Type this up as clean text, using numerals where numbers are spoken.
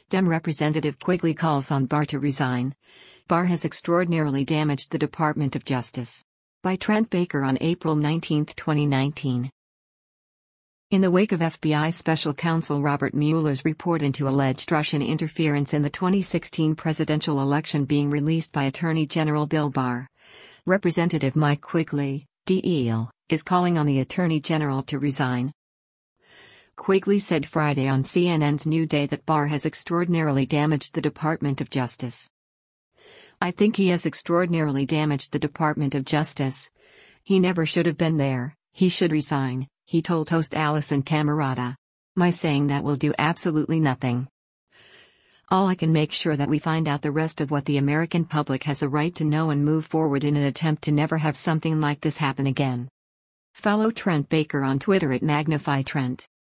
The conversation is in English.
Dem Representative Quigley calls on Barr to resign. Barr has extraordinarily damaged the Department of Justice. By Trent Baker on April 19, 2019. In the wake of FBI Special Counsel Robert Mueller's report into alleged Russian interference in the 2016 presidential election being released by Attorney General Bill Barr, Representative Mike Quigley, DL, is calling on the Attorney General to resign. Quigley said Friday on CNN's New Day that Barr has extraordinarily damaged the Department of Justice. "I think he has extraordinarily damaged the Department of Justice. He never should have been there, he should resign," he told host Alisyn Camerota. "My saying that will do absolutely nothing. All I can make sure that we find out the rest of what the American public has a right to know and move forward in an attempt to never have something like this happen again." Follow Trent Baker on Twitter at MagnifyTrent.